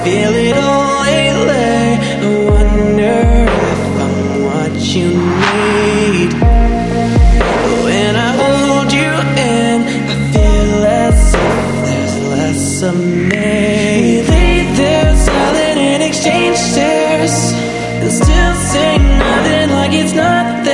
feel it all lately. I wonder if I'm what you need. When I hold you in, I feel as if there's less of me. We lay there silent and exchange stares, and still say nothing like it's not